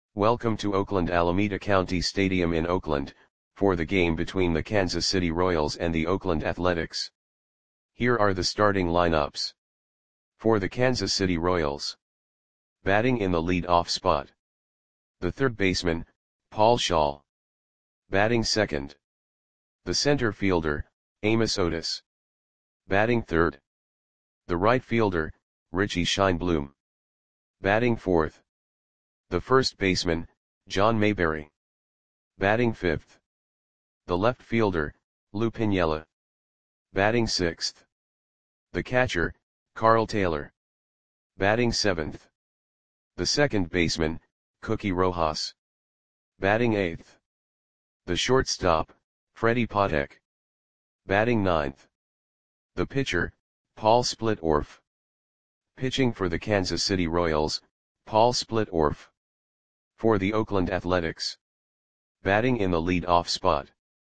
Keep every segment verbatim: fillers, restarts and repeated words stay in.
Welcome to Oakland Alameda County Stadium in Oakland, for the game between the Kansas City Royals and the Oakland Athletics. Here are the starting lineups. For the Kansas City Royals. Batting in the lead-off spot. The third baseman, Paul Schaal. Batting second. The center fielder, Amos Otis. Batting third. The right fielder, Richie Scheinblum. Batting fourth. The first baseman, John Mayberry. Batting fifth. The left fielder, Lou Piniella. Batting sixth. The catcher, Carl Taylor. Batting seventh. The second baseman, Cookie Rojas. Batting eighth. The shortstop, Freddie Patek. Batting ninth. The pitcher, Paul Splitorf. Pitching for the Kansas City Royals, Paul Splitorf. For the Oakland Athletics. Batting in the lead-off spot.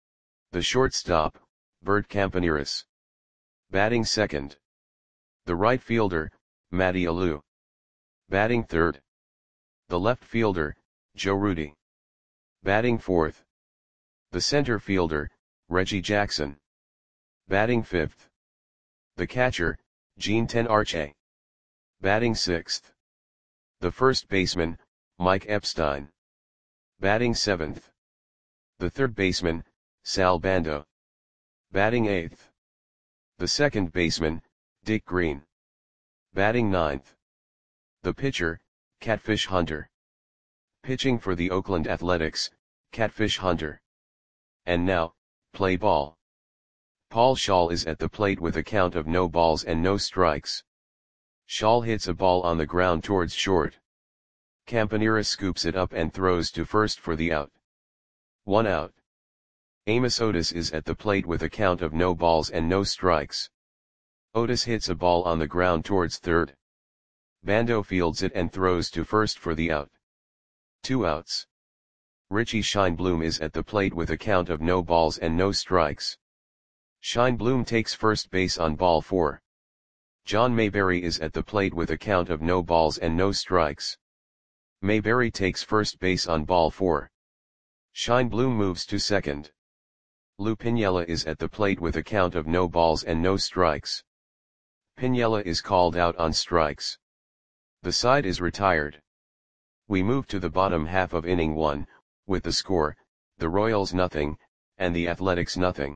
The shortstop, Bert Campaneris. Batting second. The right fielder, Matty Alou. Batting third. The left fielder, Joe Rudi. Batting fourth. The center fielder, Reggie Jackson. Batting fifth. The catcher, Gene Tenarche. Batting sixth. The first baseman, Mike Epstein. Batting seventh. The third baseman, Sal Bando. Batting eighth. The second baseman, Dick Green. Batting ninth. The pitcher, Catfish Hunter. Pitching for the Oakland Athletics, Catfish Hunter. And now, play ball. Paul Schaal is at the plate with a count of no balls and no strikes. Schaal hits a ball on the ground towards short. Campaneris scoops it up and throws to first for the out. One out. Amos Otis is at the plate with a count of no balls and no strikes. Otis hits a ball on the ground towards third. Bando fields it and throws to first for the out. Two outs. Richie Scheinblum is at the plate with a count of no balls and no strikes. Scheinblum takes first base on ball four. John Mayberry is at the plate with a count of no balls and no strikes. Mayberry takes first base on ball four. Scheinblum moves to second. Lou Piniella is at the plate with a count of no balls and no strikes. Piniella is called out on strikes. The side is retired. We move to the bottom half of inning one, with the score, the Royals nothing, and the Athletics nothing.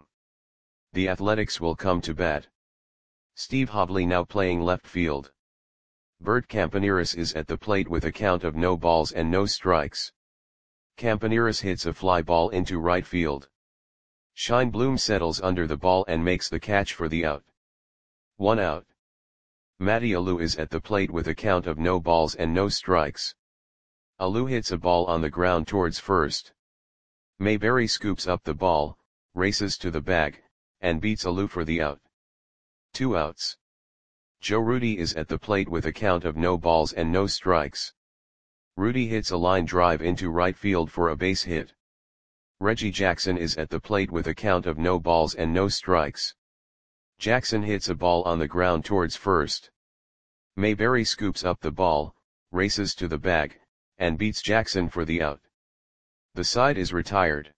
The Athletics will come to bat. Steve Hobley now playing left field. Bert Campaneris is at the plate with a count of no balls and no strikes. Campaneris hits a fly ball into right field. Scheinblum settles under the ball and makes the catch for the out. One out. Matty Alou is at the plate with a count of no balls and no strikes. Alou hits a ball on the ground towards first. Mayberry scoops up the ball, races to the bag, and beats Alou for the out. Two outs. Joe Rudi is at the plate with a count of no balls and no strikes. Rudi hits a line drive into right field for a base hit. Reggie Jackson is at the plate with a count of no balls and no strikes. Jackson hits a ball on the ground towards first. Mayberry scoops up the ball, races to the bag, and beats Jackson for the out. The side is retired.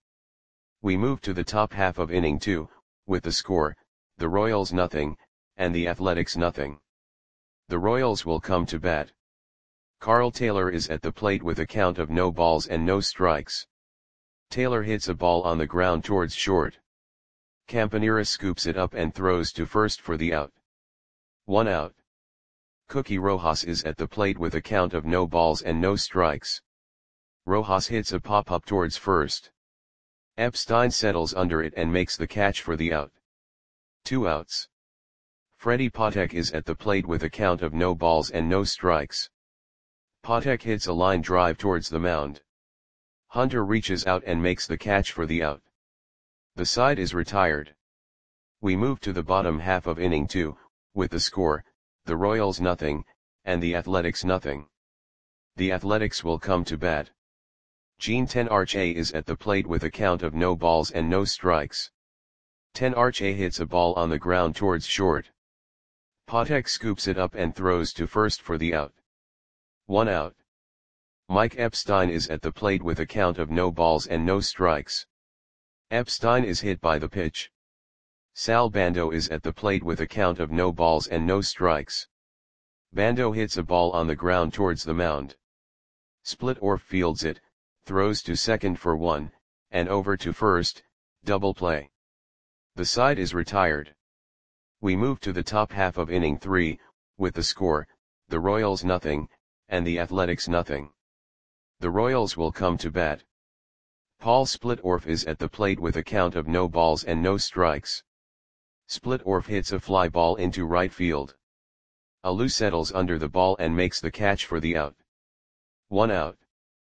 We move to the top half of inning two, with the score, the Royals nothing, and the Athletics nothing. The Royals will come to bat. Carl Taylor is at the plate with a count of no balls and no strikes. Taylor hits a ball on the ground towards short. Campaneris scoops it up and throws to first for the out. One out. Cookie Rojas is at the plate with a count of no balls and no strikes. Rojas hits a pop-up towards first. Epstein settles under it and makes the catch for the out. Two outs. Freddie Patek is at the plate with a count of no balls and no strikes. Patek hits a line drive towards the mound. Hunter reaches out and makes the catch for the out. The side is retired. We move to the bottom half of inning two, with the score, the Royals nothing, and the Athletics nothing. The Athletics will come to bat. Gene Tenarche is at the plate with a count of no balls and no strikes. Tenarche hits a ball on the ground towards short. Patek scoops it up and throws to first for the out. One out. Mike Epstein is at the plate with a count of no balls and no strikes. Epstein is hit by the pitch. Sal Bando is at the plate with a count of no balls and no strikes. Bando hits a ball on the ground towards the mound. Split Orf fields it, throws to second for one, and over to first, double play. The side is retired. We move to the top half of inning three, with the score, the Royals nothing, and the Athletics nothing. The Royals will come to bat. Paul Split Orf is at the plate with a count of no balls and no strikes. Split Orf hits a fly ball into right field. Alou settles under the ball and makes the catch for the out. One out.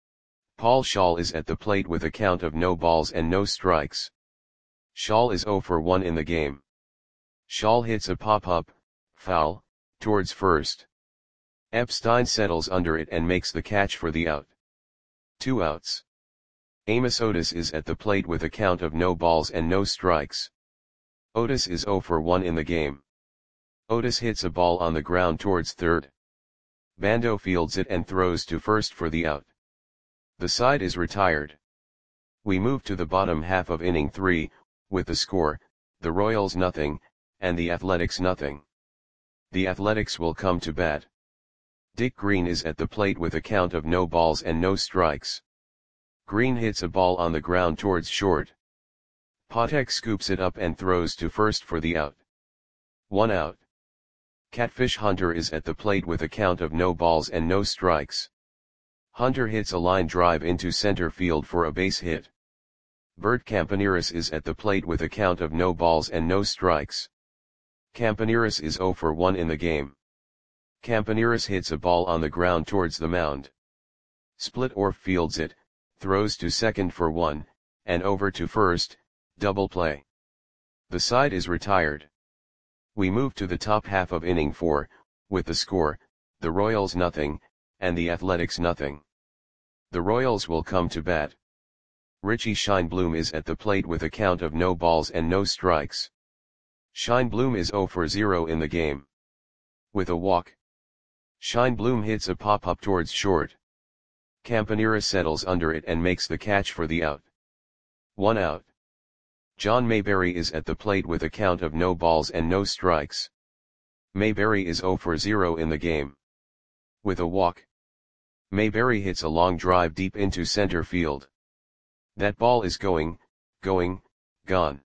Paul Schall is at the plate with a count of no balls and no strikes. Schall is zero for one in the game. Schall hits a pop-up, foul, towards first. Epstein settles under it and makes the catch for the out. Two outs. Amos Otis is at the plate with a count of no balls and no strikes. Otis is zero for one in the game. Otis hits a ball on the ground towards third. Bando fields it and throws to first for the out. The side is retired. We move to the bottom half of inning three, with the score, the Royals nothing, and the Athletics nothing. The Athletics will come to bat. Dick Green is at the plate with a count of no balls and no strikes. Green hits a ball on the ground towards short. Patek scoops it up and throws to first for the out. One out. Catfish Hunter is at the plate with a count of no balls and no strikes. Hunter hits a line drive into center field for a base hit. Bert Campaneris is at the plate with a count of no balls and no strikes. Campaneris is zero for one in the game. Campaneris hits a ball on the ground towards the mound. Split Orf fields it, throws to second for one, and over to first, double play. The side is retired. We move to the top half of inning four, with the score, the Royals nothing, and the Athletics nothing. The Royals will come to bat. Richie Scheinblum is at the plate with a count of no balls and no strikes. Scheinblum is zero for zero in the game. With a walk. Scheinblum hits a pop-up towards short. Campanera settles under it and makes the catch for the out. One out. John Mayberry is at the plate with a count of no balls and no strikes. Mayberry is zero for zero in the game. With a walk. Mayberry hits a long drive deep into center field. That ball is going, going, gone.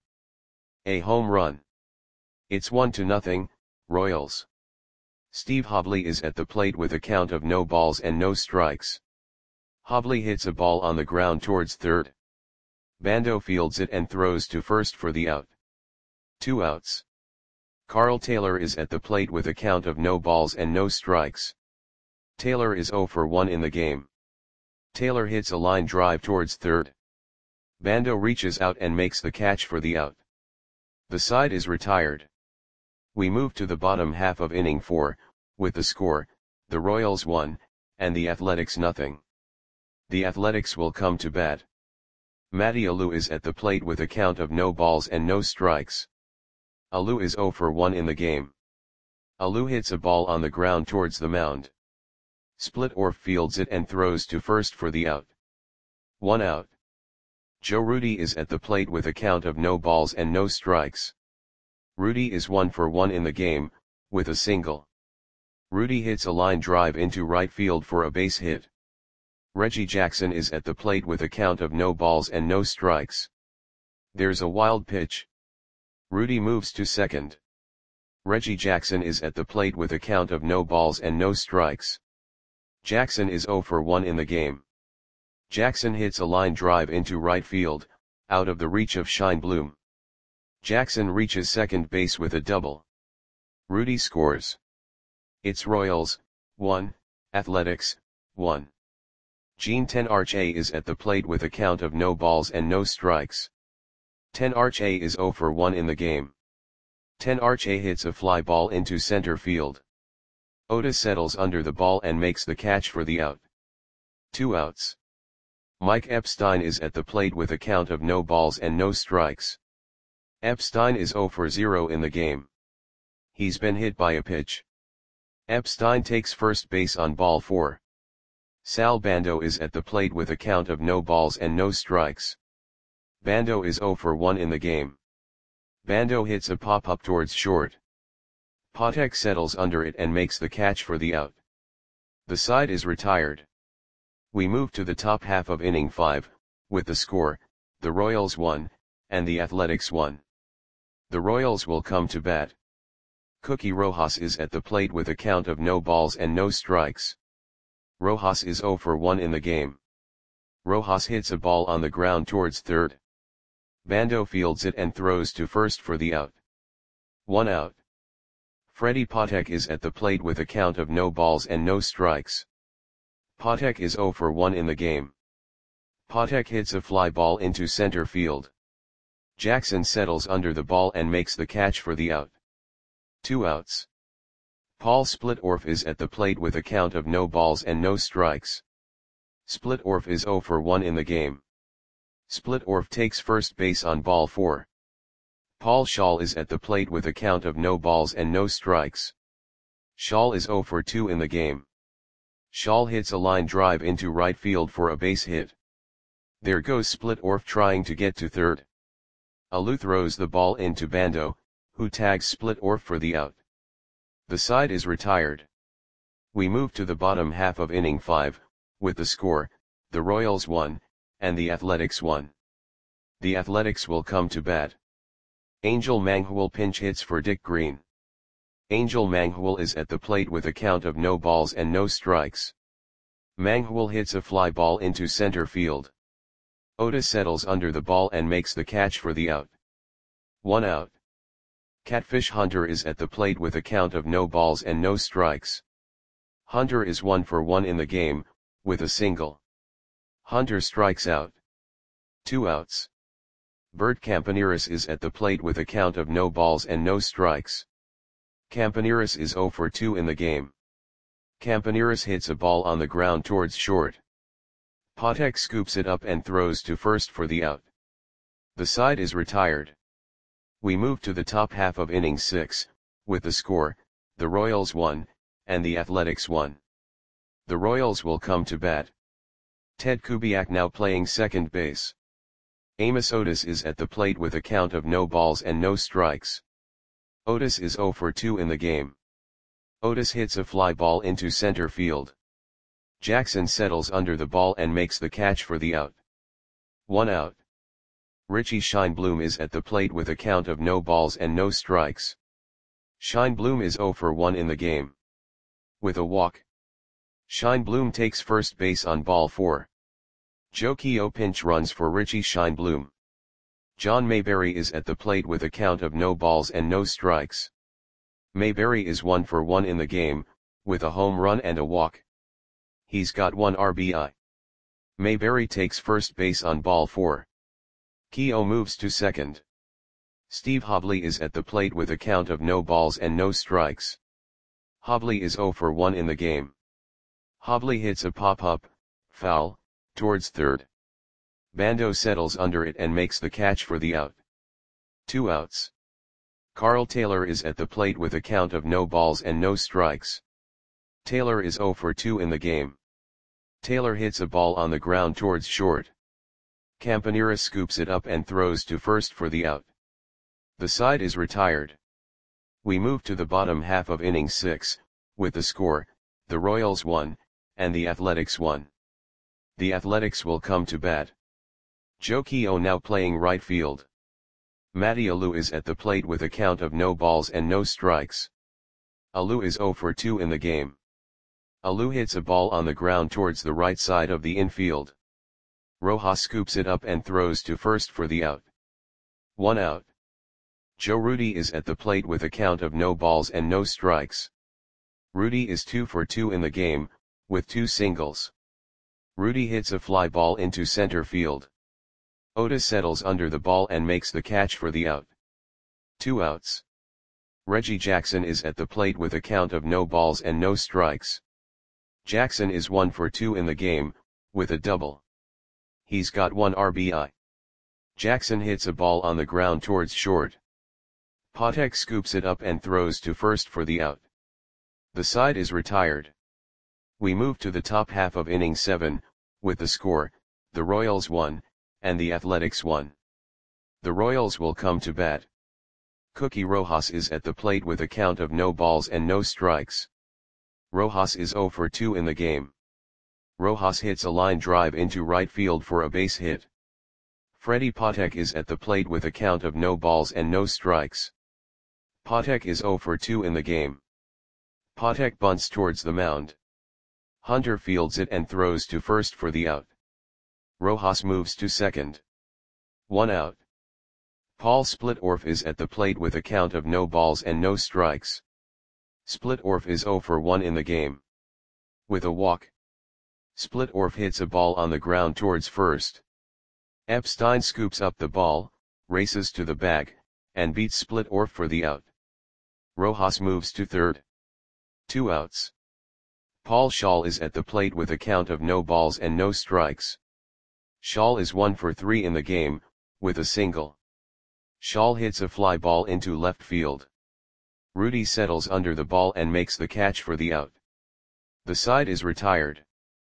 A home run. It's one to nothing, Royals. Steve Hobley is at the plate with a count of no balls and no strikes. Hobley hits a ball on the ground towards third. Bando fields it and throws to first for the out. Two outs. Carl Taylor is at the plate with a count of no balls and no strikes. Taylor is zero for one in the game. Taylor hits a line drive towards third. Bando reaches out and makes the catch for the out. The side is retired. We move to the bottom half of inning four, with the score, the Royals one, and the Athletics nothing. The Athletics will come to bat. Matty Alou is at the plate with a count of no balls and no strikes. Alou is zero for one in the game. Alou hits a ball on the ground towards the mound. Split Orf fields it and throws to first for the out. One out. Joe Rudy is at the plate with a count of no balls and no strikes. Rudy is one for one in the game, with a single. Rudy hits a line drive into right field for a base hit. Reggie Jackson is at the plate with a count of no balls and no strikes. There's a wild pitch. Rudy moves to second. Reggie Jackson is at the plate with a count of no balls and no strikes. Jackson is zero for one in the game. Jackson hits a line drive into right field, out of the reach of Scheinblum. Jackson reaches second base with a double. Rudy scores. It's Royals, one, Athletics, one. Gene Tenarche is at the plate with a count of no balls and no strikes. Tenarche is zero for one in the game. Tenarche hits a fly ball into center field. Otis settles under the ball and makes the catch for the out. Two outs. Mike Epstein is at the plate with a count of no balls and no strikes. Epstein is zero for zero in the game. He's been hit by a pitch. Epstein takes first base on ball four. Sal Bando is at the plate with a count of no balls and no strikes. Bando is zero for one in the game. Bando hits a pop-up towards short. Patek settles under it and makes the catch for the out. The side is retired. We move to the top half of inning five, with the score, the Royals one, and the Athletics one. The Royals will come to bat. Cookie Rojas is at the plate with a count of no balls and no strikes. Rojas is zero for one in the game. Rojas hits a ball on the ground towards third. Bando fields it and throws to first for the out. One out. Freddy Patek is at the plate with a count of no balls and no strikes. Patek is zero for one in the game. Patek hits a fly ball into center field. Jackson settles under the ball and makes the catch for the out. Two outs. Paul Splitorf is at the plate with a count of no balls and no strikes. Splitorf is zero for one in the game. Splitorf takes first base on ball four. Paul Schall is at the plate with a count of no balls and no strikes. Schall is zero for two in the game. Schall hits a line drive into right field for a base hit. There goes Splitorf trying to get to third. Alou throws the ball into Bando, who tags Splitorf for the out. The side is retired. We move to the bottom half of inning five, with the score, the Royals one, and the Athletics one. The Athletics will come to bat. Angel Manghul pinch hits for Dick Green. Angel Manghul is at the plate with a count of no balls and no strikes. Manghul hits a fly ball into center field. Otis settles under the ball and makes the catch for the out. One out. Catfish Hunter is at the plate with a count of no balls and no strikes. Hunter is one for one in the game, with a single. Hunter strikes out. Two outs. Bert Campaneris is at the plate with a count of no balls and no strikes. Campaneris is zero for two in the game. Campaneris hits a ball on the ground towards short. Patek scoops it up and throws to first for the out. The side is retired. We move to the top half of inning six, with the score, the Royals one, and the Athletics one. The Royals will come to bat. Ted Kubiak now playing second base. Amos Otis is at the plate with a count of no balls and no strikes. Otis is zero for two in the game. Otis hits a fly ball into center field. Jackson settles under the ball and makes the catch for the out. One out. Richie Scheinblum is at the plate with a count of no balls and no strikes. Scheinblum is zero for one in the game. With a walk. Scheinblum takes first base on ball four. Joe Keogh pinch runs for Richie Scheinblum. John Mayberry is at the plate with a count of no balls and no strikes. Mayberry is one for one in the game, with a home run and a walk. He's got one R B I. Mayberry takes first base on ball four. Keogh moves to second. Steve Hobley is at the plate with a count of no balls and no strikes. Hobley is zero for one in the game. Hobley hits a pop-up, foul, towards third. Bando settles under it and makes the catch for the out. Two outs. Carl Taylor is at the plate with a count of no balls and no strikes. Taylor is zero for two in the game. Taylor hits a ball on the ground towards short. Campaneris scoops it up and throws to first for the out. The side is retired. We move to the bottom half of inning six, with the score, the Royals one, and the Athletics one. The Athletics will come to bat. Joe Keogh now playing right field. Matty Alou is at the plate with a count of no balls and no strikes. Alou is zero for two in the game. Alou hits a ball on the ground towards the right side of the infield. Rojas scoops it up and throws to first for the out. One out. Joe Rudi is at the plate with a count of no balls and no strikes. Rudi is two for two in the game, with two singles. Rudi hits a fly ball into center field. Otis settles under the ball and makes the catch for the out. Two outs. Reggie Jackson is at the plate with a count of no balls and no strikes. Jackson is one for two in the game, with a double. He's got one R B I. Jackson hits a ball on the ground towards short. Patek scoops it up and throws to first for the out. The side is retired. We move to the top half of inning seven, with the score, the Royals one, and the Athletics one. The Royals will come to bat. Cookie Rojas is at the plate with a count of no balls and no strikes. Rojas is zero for two in the game. Rojas hits a line drive into right field for a base hit. Freddie Patek is at the plate with a count of no balls and no strikes. Patek is zero for two in the game. Patek bunts towards the mound. Hunter fields it and throws to first for the out. Rojas moves to second. One out. Paul Splitorf is at the plate with a count of no balls and no strikes. Splitorf is zero for one in the game. With a walk, Splitorf hits a ball on the ground towards first. Epstein scoops up the ball, races to the bag, and beats Splitorf for the out. Rojas moves to third. Two outs. Paul Schall is at the plate with a count of no balls and no strikes. Schall is one for three in the game, with a single. Schall hits a fly ball into left field. Rudy settles under the ball and makes the catch for the out. The side is retired.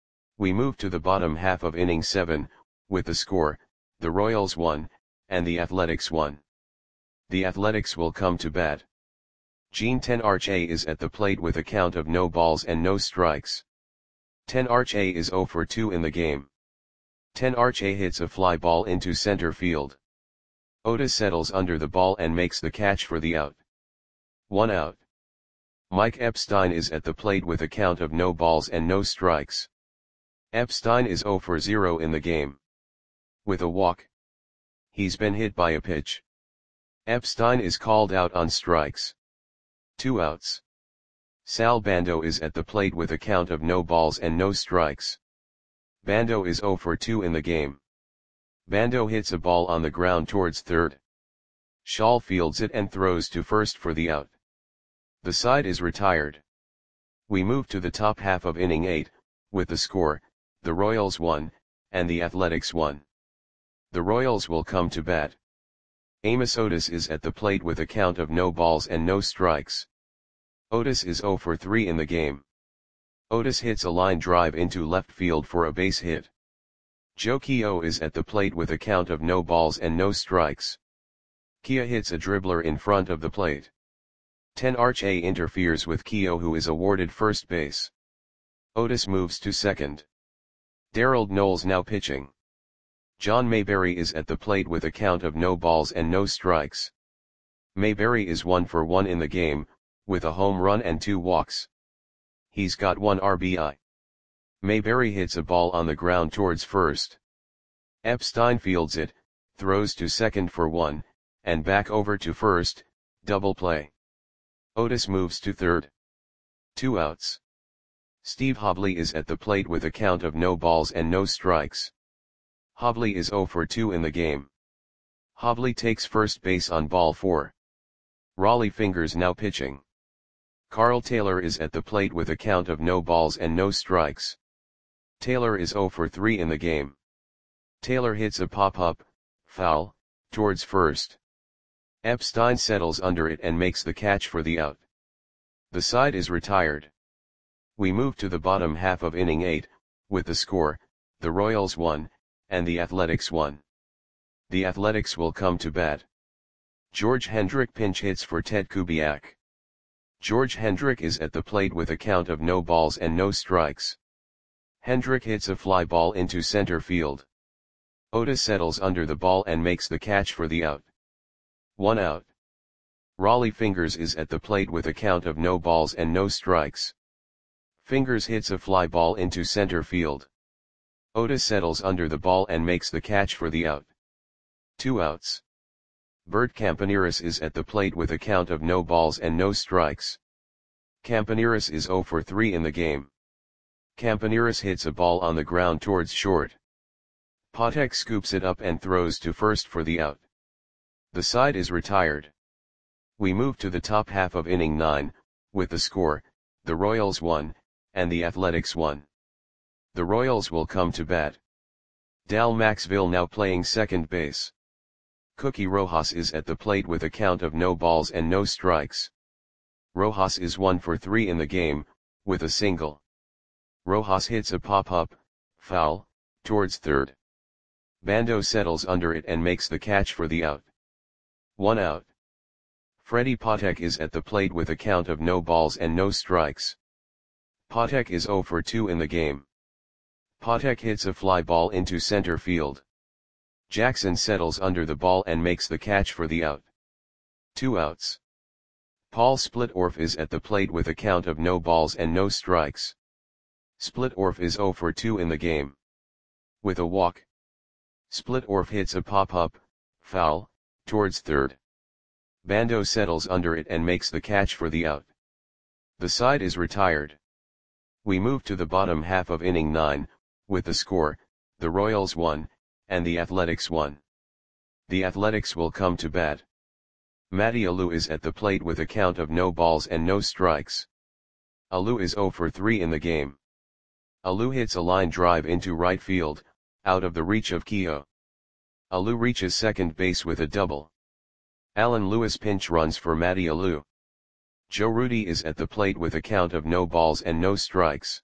We move to the bottom half of inning seven, with the score, the Royals one, and the Athletics one. The Athletics will come to bat. Gene Tenarche is at the plate with a count of no balls and no strikes. Tenarche is zero for two in the game. Tenarche hits a fly ball into center field. Otis settles under the ball and makes the catch for the out. One out. Mike Epstein is at the plate with a count of no balls and no strikes. Epstein is zero for zero in the game. With a walk. He's been hit by a pitch. Epstein is called out on strikes. Two outs. Sal Bando is at the plate with a count of no balls and no strikes. Bando is zero for two in the game. Bando hits a ball on the ground towards third. Schall fields it and throws to first for the out. The side is retired. We move to the top half of inning eight, with the score, the Royals one, and the Athletics one. The Royals will come to bat. Amos Otis is at the plate with a count of no balls and no strikes. Otis is zero for three in the game. Otis hits a line drive into left field for a base hit. Joe Keogh is at the plate with a count of no balls and no strikes. Keogh hits a dribbler in front of the plate. Tenarche interferes with Keogh, who is awarded first base. Otis moves to second. Darrell Knowles now pitching. John Mayberry is at the plate with a count of no balls and no strikes. Mayberry is one for one in the game, with a home run and two walks. He's got one R B I. Mayberry hits a ball on the ground towards first. Epstein fields it, throws to second for one, and back over to first, double play. Otis moves to third. Two outs. Steve Hobley is at the plate with a count of no balls and no strikes. Hobley is zero for two in the game. Hobley takes first base on ball four. Raleigh Fingers now pitching. Carl Taylor is at the plate with a count of no balls and no strikes. Taylor is zero for three in the game. Taylor hits a pop-up, foul, towards first. Epstein settles under it and makes the catch for the out. The side is retired. We move to the bottom half of inning eight, with the score, the Royals one, and the Athletics one. The Athletics will come to bat. George Hendrick pinch hits for Ted Kubiak. George Hendrick is at the plate with a count of no balls and no strikes. Hendrick hits a fly ball into center field. Otis settles under the ball and makes the catch for the out. One out. Raleigh Fingers is at the plate with a count of no balls and no strikes. Fingers hits a fly ball into center field. Otis settles under the ball and makes the catch for the out. Two outs. Bert Campaneris is at the plate with a count of no balls and no strikes. Campaneris is zero for three in the game. Campaneris hits a ball on the ground towards short. Patek scoops it up and throws to first for the out. The side is retired. We move to the top half of inning nine, with the score, the Royals one, and the Athletics one. The Royals will come to bat. Dal Maxville now playing second base. Cookie Rojas is at the plate with a count of no balls and no strikes. Rojas is one for three in the game, with a single. Rojas hits a pop-up, foul, towards third. Bando settles under it and makes the catch for the out. One out. Freddy Patek is at the plate with a count of no balls and no strikes. Patek is zero for two in the game. Patek hits a fly ball into center field. Jackson settles under the ball and makes the catch for the out. Two outs. Paul Splitorf is at the plate with a count of no balls and no strikes. Splitorf is zero for two in the game. With a walk. Splitorf hits a pop-up, foul, towards third. Bando settles under it and makes the catch for the out. The side is retired. We move to the bottom half of inning nine, with the score, the Royals won, and the Athletics won. The Athletics will come to bat. Matty Alou is at the plate with a count of no balls and no strikes. Alou is zero for three in the game. Alou hits a line drive into right field, out of the reach of Keogh. Alou reaches second base with a double. Alan Lewis pinch runs for Matty Alou. Joe Rudi is at the plate with a count of no balls and no strikes.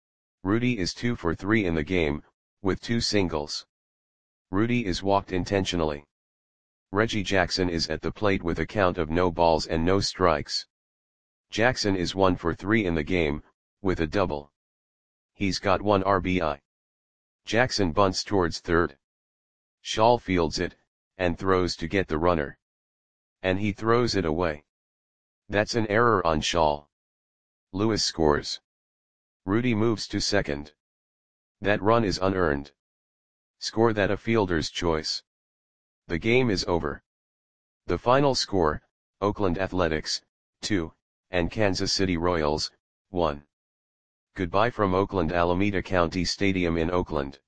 Rudi is two for three in the game, with two singles. Rudi is walked intentionally. Reggie Jackson is at the plate with a count of no balls and no strikes. Jackson is one for three in the game, with a double. He's got one R B I. Jackson bunts towards third. Shaw fields it, and throws to get the runner. And he throws it away. That's an error on Shaw. Lewis scores. Rudi moves to second. That run is unearned. Score that a fielder's choice. The game is over. The final score, Oakland Athletics, two, and Kansas City Royals, one. Goodbye from Oakland Alameda County Stadium in Oakland.